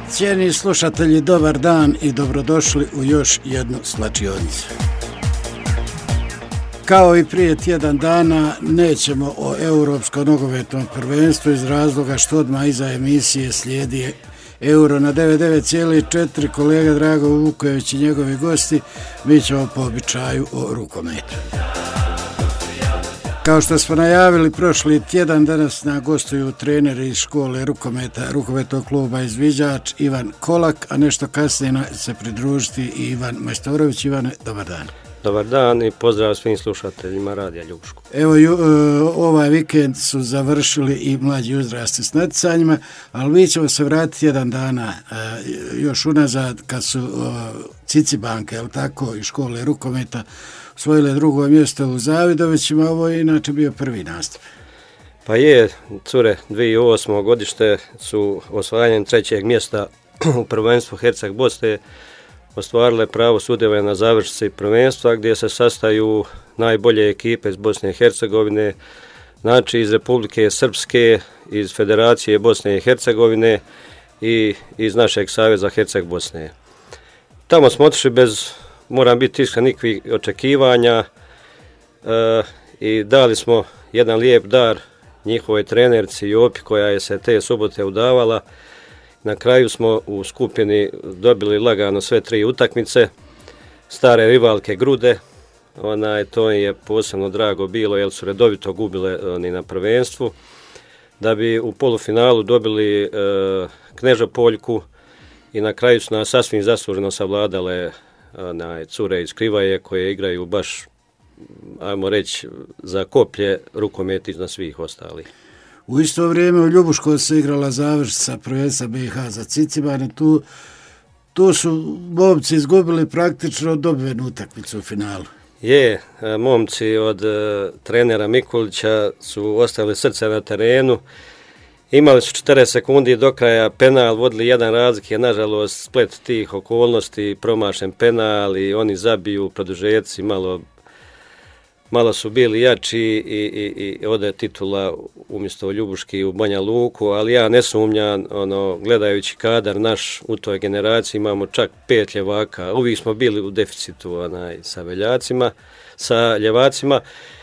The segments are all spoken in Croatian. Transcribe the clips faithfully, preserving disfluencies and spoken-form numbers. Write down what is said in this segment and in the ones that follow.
Cijeni slušatelji, dobar dan i dobrodošli u još jednu slačionicu. Kao i prije tjedan dana, nećemo o Europskom nogometnom prvenstvu iz razloga što odmah iza emisije slijedi Euro na devedeset devet zarez četiri, kolega Drago Vukojević i njegovi gosti. Mi ćemo po običaju o rukometu. Kao što smo najavili prošli tjedan, danas nam gostuju treneri iz škole rukometa, rukometnog kluba Izviđač, Ivan Kolak, a nešto kasnije se pridružiti i Ivan Majstorović. Ivane, dobar dan. Dobar dan i pozdrav svim slušateljima Radija Ljubuško. Evo, ju, ovaj vikend su završili i mlađi uzrasti s natjecanjima, ali mi ćemo se vratiti jedan dana još unazad kad su Cicibanke, je li tako, i škole rukometa osvojile drugo mjesto u Zavidovićima. Ovo je inače bio prvi nastup. Pa je, cure, dvije tisuće osmo godište su osvajanjem trećeg mjesta u prvenstvu Herceg Bosne ostvarile pravo sudjelovanja na završnici prvenstva, gdje se sastaju najbolje ekipe iz Bosne i Hercegovine, znači iz Republike Srpske, iz Federacije Bosne i Hercegovine i iz našeg saveza Herceg Bosne. Tamo smo otišli bez, moram biti iskren, nikakvih očekivanja e, i dali smo jedan lijep dar njihovoj trenerci Jopi, koja je se te subote udavala. Na kraju smo u skupini dobili lagano sve tri utakmice, stare rivalke Grude, onaj, to je posebno drago bilo jer su redovito gubile oni na prvenstvu, da bi u polufinalu dobili e, Knežopoljku i na kraju su nas sasvim zasluženo savladale onaj, cure iz Krivaje koje igraju baš, ajmo reći, za koplje rukomet iznad svih ostalih. U isto vrijeme u Ljubuškoj se igrala završnica prvenstva B i H za Cicibane. Tu, tu su momci izgubili praktično dobivenu utakmicu u finalu. Je, momci od uh, trenera Mikulića su ostavili srce na terenu. Imali su četrdeset sekundi do kraja penal, vodili jedan razlik, nažalost splet tih okolnosti, promašen penal i oni zabiju produžeci, malo Malo su bili jači i, i, i ode titula umjesto Ljubuški u Banja Luku, ali ja ne sumnjam, ono, gledajući kadar naš u toj generaciji, imamo čak pet ljevaka. Uvijek smo bili u deficitu onaj, sa veljacima, sa ljevacima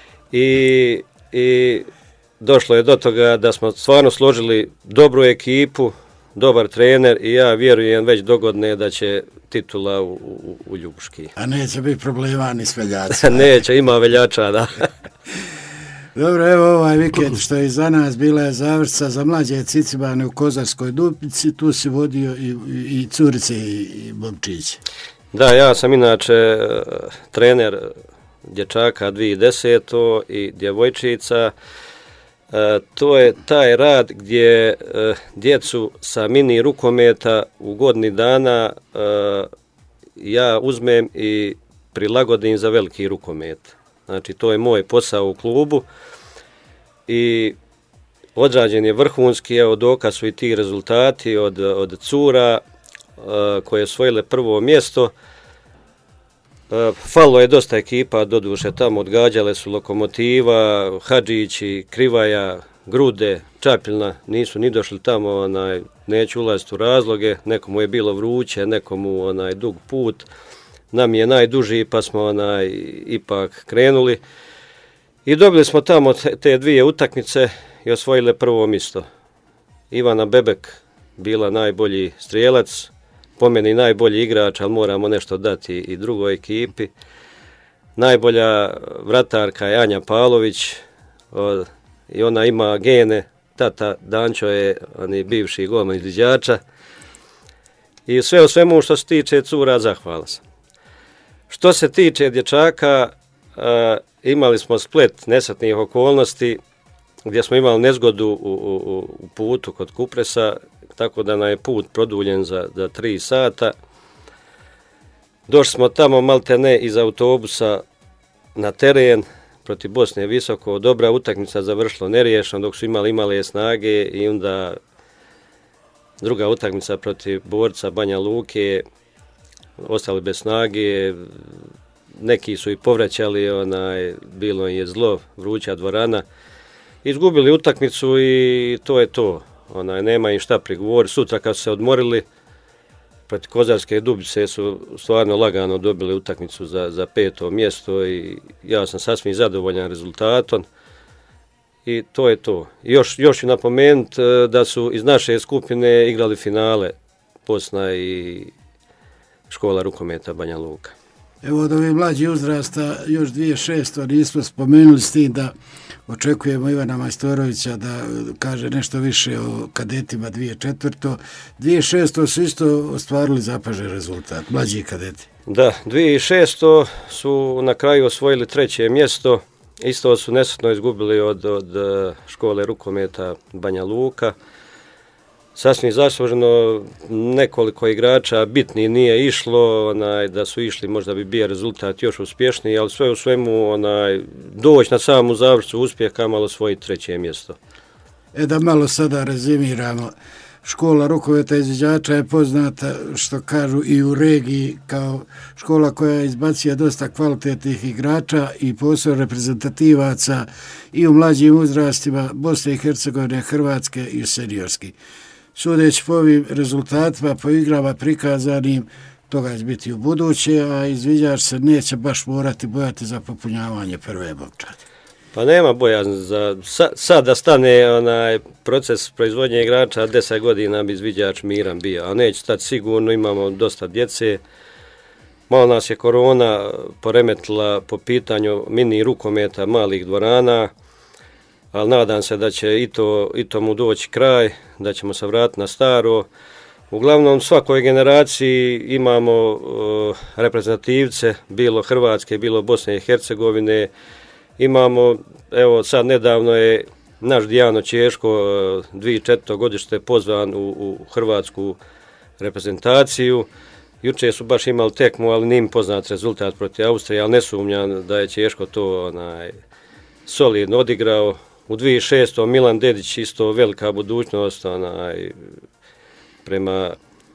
i, i došlo je do toga da smo stvarno složili dobru ekipu, dobar trener i ja vjerujem već dogodne da će titula u, u, u Ljubuški. A neće biti problema ni s veljacima. Neće, ima veljača, da. Dobro, evo ovaj vikend što je iza nas, bila je završnica za mlađe Cicibane u Kozarskoj Dupici, tu si vodio i, i, i curice i, i momčiće. Da, ja sam inače trener dječaka dvije tisuće desete i djevojčica. E, to je taj rad gdje e, djecu sa mini rukometa u godini dana e, ja uzmem i prilagodim za veliki rukomet. Znači, to je moj posao u klubu i odrađen je vrhunski, evo dokaz su i ti rezultati od, od cura e, koje je osvojile prvo mjesto. E, falilo je dosta ekipa, doduše tamo odgađale su Lokomotiva, Hadžići, Krivaja, Grude, Čapljina, nisu ni došli tamo, onaj, neću ulaziti u razloge, nekomu je bilo vruće, nekomu onaj dug put, nam je najduži pa smo onaj ipak krenuli i dobili smo tamo te, te dvije utakmice i osvojile prvo mjesto. Ivana Bebek bila najbolji strijelac, po meni najbolji igrač, ali moramo nešto dati i drugoj ekipi. Najbolja vratarka je Anja Pavlović o, i ona ima gene, tata Dančo je oni bivši golman Izviđača i sve o svemu što se tiče cura zahvala sam. Što se tiče dječaka, a, imali smo splet nesretnih okolnosti gdje smo imali nezgodu u, u, u putu kod Kupresa, tako da nam je put produljen za, za tri sata. Došli smo tamo maltene iz autobusa na teren protiv Bosne visoko. Dobra utakmica završila neriješeno dok su imali imale snage i onda druga utakmica protiv Borca Banja Luke, ostali bez snage, neki su i povraćali, onaj, bilo je zlo, vruća dvorana. Izgubili utakmicu i to je to. Onaj, nema im šta prigovoriti. Sutra kad su se odmorili, protiv Kozarske Dubice su stvarno lagano dobili utakmicu za, za peto mjesto i ja sam sasvim zadovoljan rezultatom. I to je to. Još, još ću napomenuti da su iz naše skupine igrali finale Bosna i škola rukometa Banja Luka. Evo od ove mlađi uzrasta još dvije tisuće šesto nismo spomenuli s tim da očekujemo Ivana Majstorovića da kaže nešto više o kadetima dvije tisuće četvrto. dvije tisuće šesto su isto ostvarili zapažen rezultat, mlađi kadeti. Da, dvije tisuće šesto su na kraju osvojili treće mjesto. Isto su nesretno izgubili od, od škole rukometa Banja Luka. Sasvim zasluženo nekoliko igrača bitni nije išlo, onaj, da su išli možda bi bio rezultat još uspješniji, ali sve u svemu onaj, doći na samu završnicu uspjeha, malo osvojiti treće mjesto. E da malo sada rezimiramo. Škola rukometa izviđača je poznata, što kažu, i u regiji kao škola koja izbacuje dosta kvalitetnih igrača i posebno reprezentativaca i u mlađim uzrastima Bosne i Hercegovine, Hrvatske i seniorski. Sudeći po ovim rezultatima, po igrama prikazanim, toga će biti u buduće, a izviđač se neće baš morati bojati za popunjavanje prve momčadi. Pa nema bojazni za sa, sad da stane onaj proces proizvodnje igrača, deset godina bi izviđač miran bio, a neće stati sigurno, imamo dosta djece. Malo nas je korona poremetila po pitanju mini rukometa malih dvorana, ali nadam se da će i to, i tomu doći kraj, da ćemo se vratiti na staro. Uglavnom, svakoj generaciji imamo uh, reprezentativce, bilo Hrvatske, bilo Bosne i Hercegovine. Imamo, evo sad nedavno je naš Dijano Češko, dvije tisuće četvrto godište, pozvan u, u hrvatsku reprezentaciju. Juče su baš imali tekmu, ali nim poznat rezultat protiv Austrije, ali ne sumnjam da je Češko to onaj, solidno odigrao. U dvije tisuće šesto Milan Dedić isto velika budućnost onaj, prema,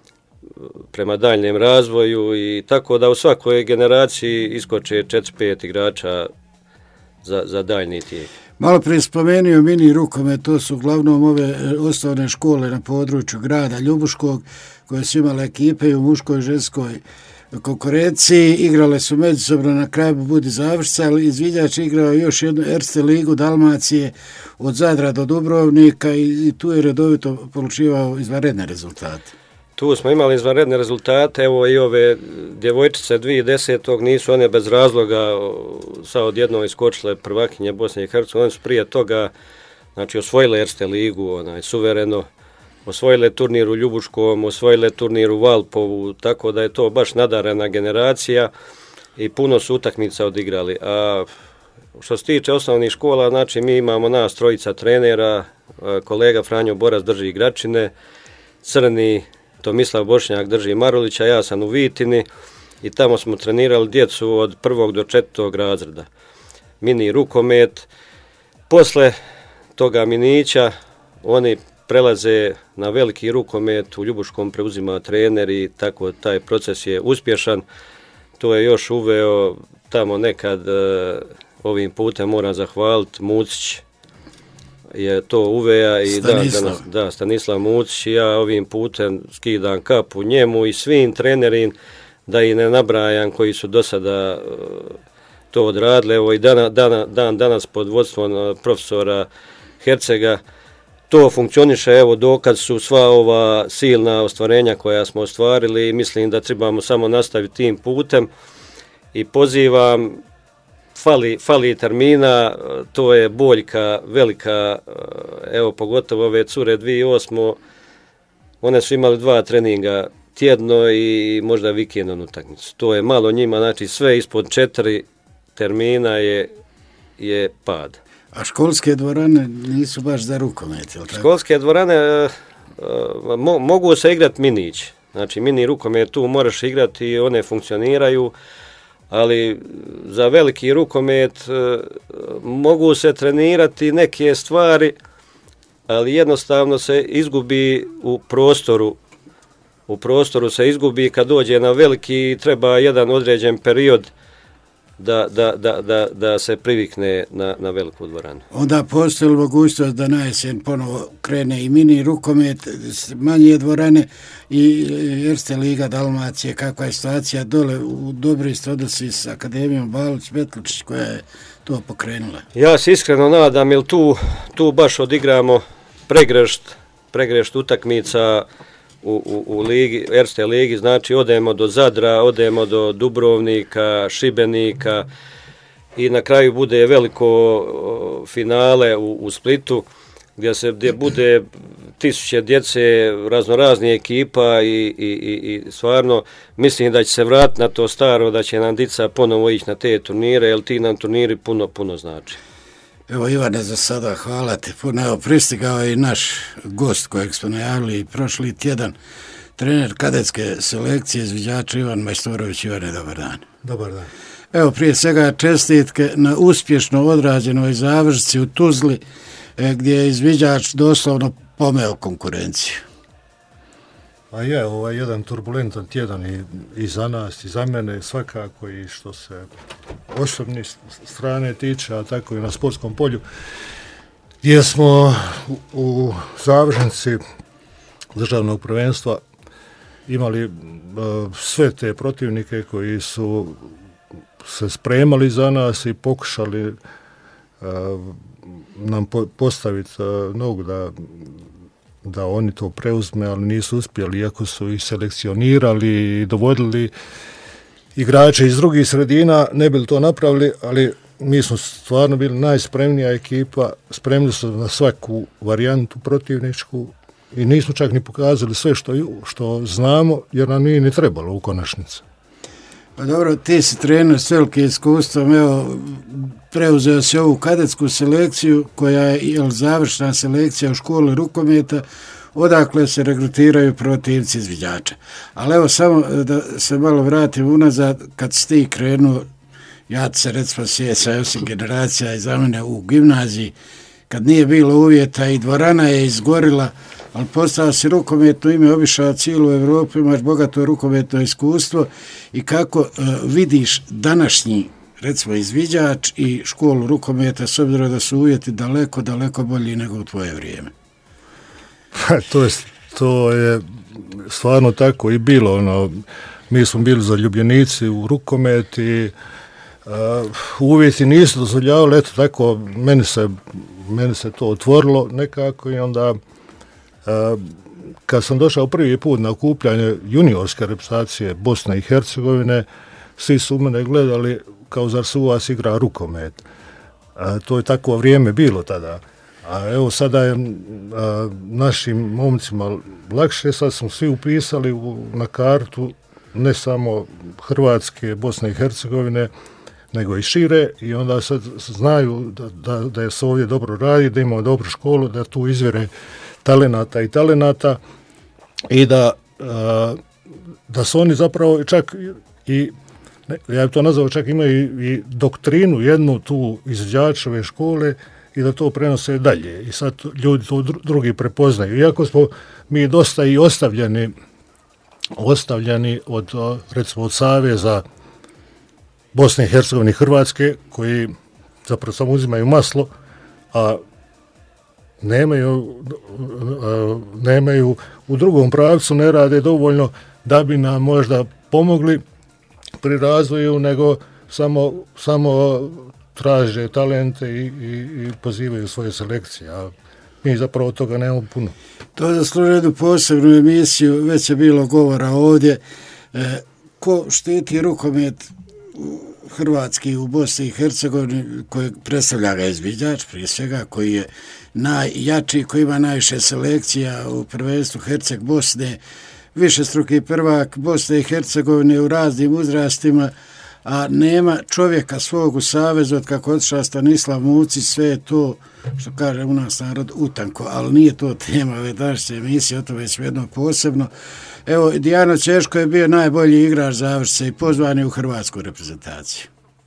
prema daljnjem razvoju i tako da u svakoj generaciji iskoče četiri pet igrača za, za daljni tijek. Malo prije spomenuo mini rukomet, to su uglavnom ove osnovne škole na području grada Ljubuškog koje su imale ekipe i u muškoj i ženskoj konkurenciji, igrale su međusobno, na kraju budi završca, ali izviđač igrao još jednu Erste ligu Dalmacije od Zadra do Dubrovnika i, i tu je redovito polučivao izvanredne rezultate. Tu smo imali izvanredne rezultate, evo i ove djevojčice dvije tisuće desetog nisu one bez razloga sad odjednom iskočile prvakinje Bosne i Hercegovine, one su prije toga znači, osvojile Erste ligu, onaj, suvereno, osvojile turnir u Ljubuškom, osvojile turnir u Valpovu, tako da je to baš nadarena generacija i puno su utakmica odigrali. A što se tiče osnovnih škola, znači mi imamo nas trojica trenera, kolega Franjo Boras drži igračine, Crni Tomislav Bošnjak drži Marulića, ja sam u Vitini i tamo smo trenirali djecu od prvog do četvrtog razreda. Mini rukomet, posle toga minića oni prelaze na veliki rukomet, u Ljubuškom preuzima trener i tako taj proces je uspješan. To je još uveo tamo nekad, ovim putem moram zahvaliti, Mucić je to uveja i da, da, da, Stanislav Mucić i ja ovim putem skidam kapu njemu i svim trenerim da i ne nabrajam koji su do sada to odradili. Evo i dana, dana, dan danas pod vodstvom profesora Hercega to funkcioniše, evo dokaz su sva ova silna ostvarenja koja smo ostvarili i mislim da trebamo samo nastaviti tim putem i pozivam, fali, fali termina, to je boljka velika, evo pogotovo ove cure dvije tisuće osme one su imali dva treninga tjedno i možda vikendom utakmicu. To je malo njima, znači sve ispod četiri termina je, je pad. A školske dvorane nisu baš za rukomet, je li tako? Školske dvorane uh, mo, mogu se igrati minić. Znači mini rukomet tu moraš igrati i one funkcioniraju, ali za veliki rukomet uh, mogu se trenirati neke stvari, ali jednostavno se izgubi u prostoru. U prostoru se izgubi kad dođe na veliki, treba jedan određen period da, da, da, da, da se privikne na, na veliku dvoranu. Onda postoji mogućnost da na jesen ponovo krene i mini rukomet, manje dvorane i Erste Liga Dalmacije, kakva je situacija dole u dobri odnosi s Akademijom Balić-Betličić koja je to pokrenula? Ja se iskreno nadam, jer tu, tu baš odigramo pregrešt, pregrešt utakmica u, u, u ligi, Erste ligi, znači odemo do Zadra, odemo do Dubrovnika, Šibenika i na kraju bude veliko finale u, u Splitu gdje se gdje bude tisuće djece raznoraznih ekipa i, i, i, i stvarno mislim da će se vratiti na to staro, da će nam dica ponovo ići na te turnire, jer ti nam turniri puno, puno znači. Evo Ivane, za sada hvala ti puno. Evo pristigao je i naš gost kojeg smo najavili prošli tjedan, trener kadetske selekcije izviđača Ivan Majstorović. Ivane, dobar dan. Dobar dan. Evo prije svega čestitke na uspješno odrađenoj završci u Tuzli gdje je izviđač doslovno pomeo konkurenciju. A je, ovaj jedan turbulentan tjedan i, i za nas, i za mene, svakako i što se osobne strane tiče, a tako i na sportskom polju, gdje smo u, u završnici državnog prvenstva imali uh, sve te protivnike koji su se spremali za nas i pokušali uh, nam po, postaviti uh, nogu da da oni to preuzme, ali nisu uspjeli, iako su ih selekcionirali i dovodili igrače iz drugih sredina, ne bili to napravili, ali mi smo stvarno bili najspremnija ekipa, spremni su na svaku varijantu protivničku i nismo čak ni pokazali sve što, što znamo, jer nam nije ni trebalo u konačnici. Pa dobro, ti si trener s velikim iskustvom, evo, preuzeo si ovu kadetsku selekciju, koja je jel, završna selekcija u školi rukometa, odakle se regrutiraju protivci izviđača. Ali evo, samo da se malo vratim unazad, kad si ti krenuo, ja ti se recimo sjećam, ja sam generacija iza mene u gimnaziji, kad nije bilo uvjeta i dvorana je izgorila, ali postao si rukometno ime, obišao cijelu Evropu, imaš bogato rukometno iskustvo i kako uh, vidiš današnji, recimo, izviđač i školu rukometa, s obzirom da su uvjeti daleko, daleko bolji nego u tvoje vrijeme? to, je, to je stvarno tako i bilo. Ono, mi smo bili zaljubljenici u rukomet i uh, uvjeti nisu dozvoljavali, eto tako, meni se, meni se to otvorilo nekako i onda Uh, kad sam došao prvi put na okupljanje juniorske reprezentacije Bosne i Hercegovine, svi su u mene gledali kao zar su u vas igra rukomet. Uh, to je takvo vrijeme bilo tada. A evo sada je uh, našim momcima lakše, sad smo svi upisali u, na kartu ne samo Hrvatske, Bosne i Hercegovine, nego i šire i onda sad znaju da, da, da je se ovdje dobro radi, da imamo dobru školu, da tu izvire talenata i talenata i da, uh, da su oni zapravo čak i, ne, ja bih to nazvao, čak imaju i, i doktrinu jednu tu izviđačove škole i da to prenose dalje. I sad ljudi to drugi prepoznaju. Iako smo mi dosta i ostavljeni, ostavljeni od, recimo, od Saveza Bosne i Hercegovine i Hrvatske, koji zapravo samo uzimaju maslo, a nemaju, nemaju u drugom pravcu, ne rade dovoljno da bi nam možda pomogli pri razvoju, nego samo, samo traže talente i, i, i pozivaju svoje selekcije, a mi zapravo toga nemamo puno. To zaslužuje jednu posebnu emisiju, već je bilo govora ovdje. E, ko štiti rukomet hrvatski u Bosni i Hercegovini, koji predstavlja ga izviđač, prije svega, koji je najjači, koji ima najviše selekcija u prvenstvu Herceg Bosne, višestruki prvak Bosne i Hercegovine u raznim uzrastima, a nema čovjeka svog u savezu, od kako otišao Stanislav Mucić, sve je to, što kaže u nas narod, utanko, ali nije to tema ove današnje emisije, o to već jedno posebno. Evo, Dijano Češko je bio najbolji igrač završnice i pozvan je u hrvatsku reprezentaciju.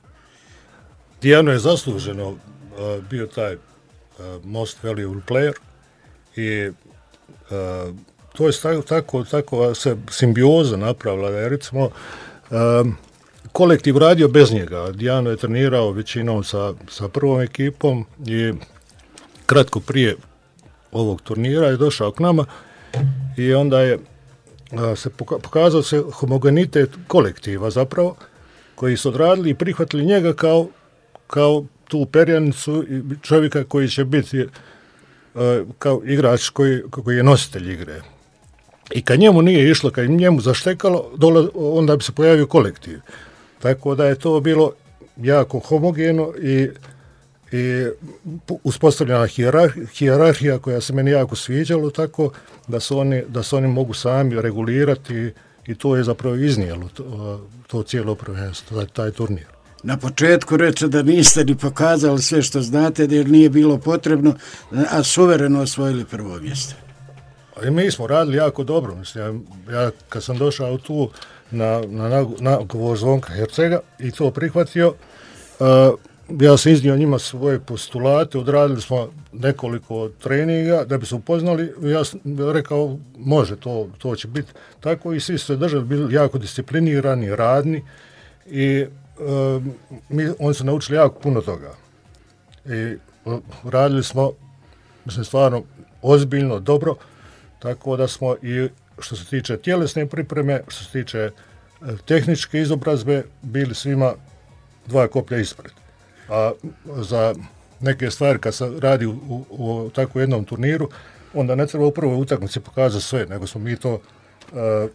Dijano je zasluženo uh, bio taj uh, most valuable player i uh, to je tako, tako, tako se simbioza napravila, da je recimo uh, kolektiv radio bez njega. Dijano je trenirao većinom sa, sa prvom ekipom i kratko prije ovog turnira je došao k nama i onda je a, se poka- pokazao se homogenitet kolektiva zapravo, koji su odradili i prihvatili njega kao, kao tu perjanicu i čovjeka koji će biti a, kao igrač koji, koji je nositelj igre. I kad njemu nije išlo, kad njemu zaštekalo, dole, onda bi se pojavio kolektiv. Tako da je to bilo jako homogeno i, i uspostavljena hijerarhija, hijerarhija koja se meni jako sviđalo, tako da se oni, da se oni mogu sami regulirati i to je zapravo iznijelo to, to cijelo prvenstvo, taj, taj turnir. Na početku reče da niste ni pokazali sve što znate, jer nije bilo potrebno, a suvereno osvojili prvo mjesto. I mi smo radili jako dobro. Mislim, ja, ja kad sam došao tu na, na nagovor Zvonka Hercega i to prihvatio, uh, ja sam iznio njima svoje postulate, odradili smo nekoliko treninga da bi se upoznali. Ja sam rekao, može, to, to će biti tako i svi su se držali, bili jako disciplinirani, radni i uh, mi, oni su naučili jako puno toga. I uh, radili smo, mislim, stvarno ozbiljno, dobro, tako da smo i što se tiče tjelesne pripreme, što se tiče e, tehničke izobrazbe, bili svima dva koplja ispred. A za neke stvari kad se radi u, u, u tako jednom turniru, onda ne treba u prvoj utakmici pokazati sve, nego smo mi to e,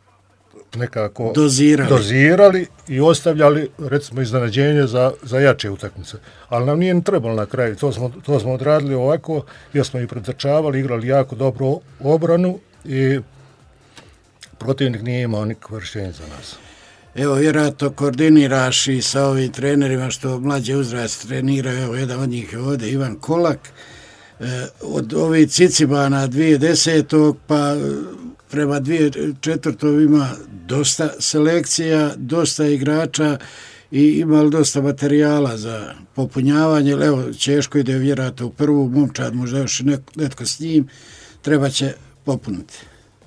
nekako dozirali. dozirali i ostavljali, recimo, iznenađenje za, za jače utakmice. Ali nam nije trebalo na kraju, to smo, to smo odradili ovako, jer smo i pretrčavali, igrali jako dobro obranu i protivnik nije imao nikakve rješenje za nas. Evo, vjerojatno koordiniraš i sa ovim trenerima što mlađe uzrast treniraju, evo, jedan od njih je ovdje, Ivan Kolak, e, od ovih Cicibana dvije tisuće desetog pa prema dvije tisuće četvrtog ima dosta selekcija, dosta igrača i imali dosta materijala za popunjavanje. Evo, Češko ide vjerojatno u prvu, momčad, možda još netko, netko s njim, treba će popuniti.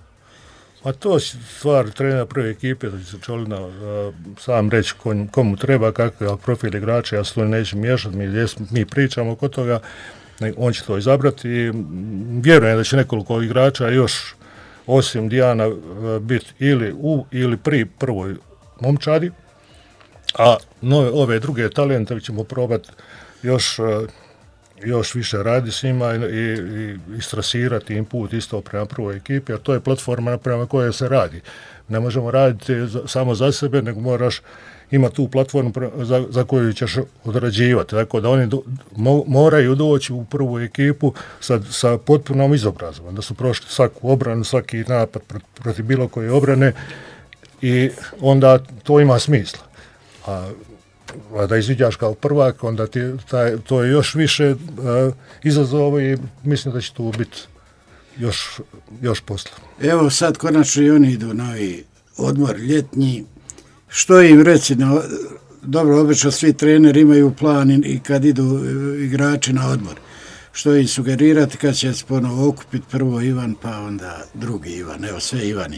A to je stvar trenera prve ekipe, da će se Čolina uh, sam reći komu treba, kakav profil igrača, ja se to neću miješati, mi, mi pričamo oko toga, on će to izabrati i vjerujem da će nekoliko igrača još osim Dijana biti ili u ili pri prvoj momčadi, a nove, ove druge talente ćemo probati još, još više raditi s njima i, i, i istrasirati im put isto prema prvoj ekipi, a to je platforma prema kojoj se radi. Ne možemo raditi za, samo za sebe, nego moraš imati tu platformu za, za koju ćeš odrađivati. Tako da oni do, mo, moraju doći u prvu ekipu sa, sa potpunom izobrazom, da su prošli svaku obranu, svaki napad protiv bilo koje obrane i onda to ima smisla. A, a da izviđaš kao prvak, onda ti, taj, to je još više a, izazova i mislim da će tu biti još, još posla. Evo sad konačno i oni idu na ovaj odmor ljetnji. Što im reći? No, dobro, obično svi treneri imaju plan i kad idu igrači na odmor. Što im sugerirati kad će se ponovo okupiti prvo Ivan, pa onda drugi Ivan. Evo, sve Ivani.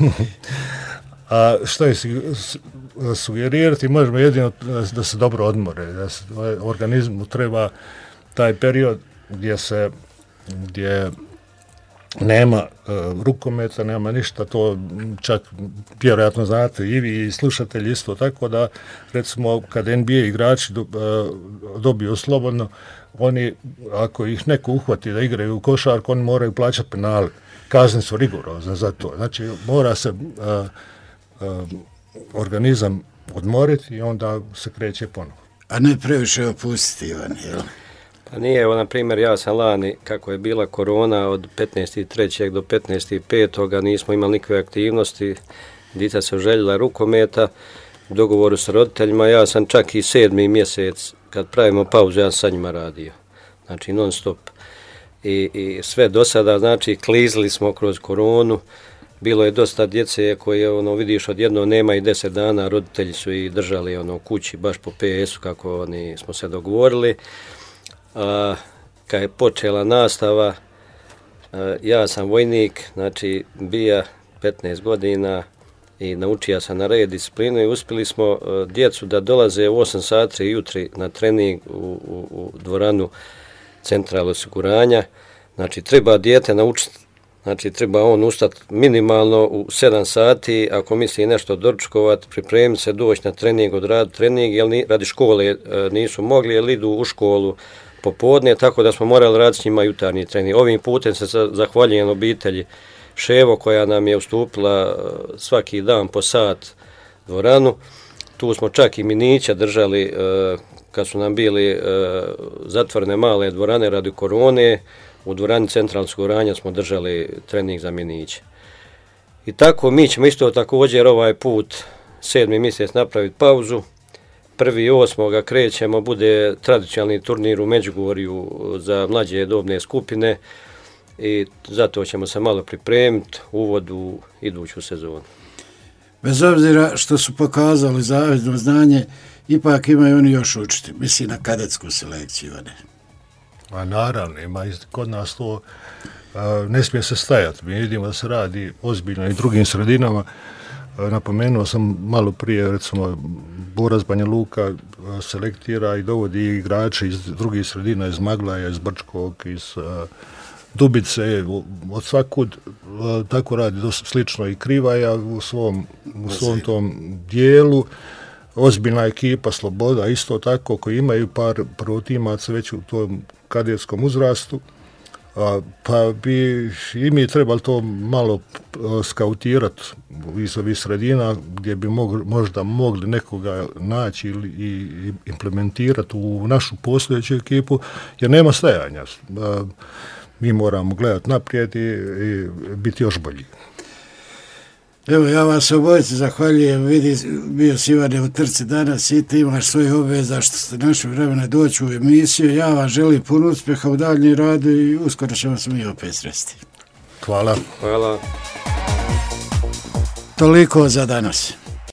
A što je sugerirati? Možemo jedino da se dobro odmore. Da se organizmu treba taj period gdje se gdje nema uh, rukometa, nema ništa, to čak vjerojatno znate i vi i slušatelji isto, tako da recimo kad N B A igrači do, uh, dobiju slobodno, oni ako ih neko uhvati da igraju u košarku, oni moraju plaćati penale. Kazne su rigorozne za to. Znači mora se uh, uh, organizam odmoriti i onda se kreće ponovo. A ne previše opustiti, Ivan, jel? Pa nije, evo, na primjer, ja sam lani, kako je bila korona, od petnaestog trećeg do petnaestog petog nismo imali nikakve aktivnosti, djeca su željela rukometa, u dogovoru sa roditeljima, ja sam čak i sedmi mjesec, kad pravimo pauzu, ja sam sa njima radio, znači non stop. I, i sve do sada, znači, klizli smo kroz koronu, bilo je dosta djece koje, ono, vidiš, odjedno nema i deset dana, roditelji su i držali, ono, kući, baš po P S-u, kako oni smo se dogovorili. A, kad je počela nastava, a, ja sam vojnik, znači bija petnaest godina i naučio sam na red disciplinu i uspjeli smo uh, djecu da dolaze u osam sati jutri na trening u, u, u dvoranu centralnog osiguranja. Znači, treba dijete naučiti, znači, treba on ustati minimalno u sedam sati, ako misli nešto doručkovati, pripremiti se, doći na trening, odraditi trening, jer ni, radi škole uh, nisu mogli, jer idu u školu popodne, tako da smo morali raditi s njima jutarnji trening. Ovim putem se zahvaljujem obitelji Ševo koja nam je ustupila svaki dan po sat dvoranu. Tu smo čak i minića držali kad su nam bili zatvorene male dvorane radi korone. U dvorani centralnog osiguranja smo držali trening za miniće. I tako mi ćemo isto također ovaj put sedmi mjesec napraviti pauzu. Prvi osmoga krećemo, bude tradicionalni turnir u Međugorju za mlađe dobne skupine i zato ćemo se malo pripremiti uvod u iduću sezonu. Bez obzira što su pokazali zavidno znanje, ipak imaju oni još učiti, misli na kadetsku selekciju. Ne? A naravno, ima kod nas to a, ne smije se stajati. Mi vidimo da se radi ozbiljno i drugim sredinama. Napomenuo sam malo prije, recimo, Borac Banja Luka selektira i dovodi igrače iz drugih sredina, iz Maglaja, iz Brčkog, iz uh, Dubice, od svakud, uh, tako radi dosta slično i Krivaja u svom, u svom tom dijelu. Ozbiljna ekipa Sloboda, isto tako, koji imaju par protimaca već u tom kadetskom uzrastu. A, pa bi i mi trebali to malo skautirati iz ovih sredina gdje bi mogli, možda mogli nekoga naći ili i implementirati u našu postojeću ekipu, jer nema stajanja. A, mi moramo gledati naprijed i, i biti još bolji. Evo, ja vas obojice zahvaljujem, vidi, bio si Ivane u trci danas i ti imaš svoje obveza što ste našli vremena doći u emisiju. Ja vam želim puno uspjeha u daljnjem radu i uskoro ćemo se mi opet sresti. Hvala. Hvala. Toliko za danas.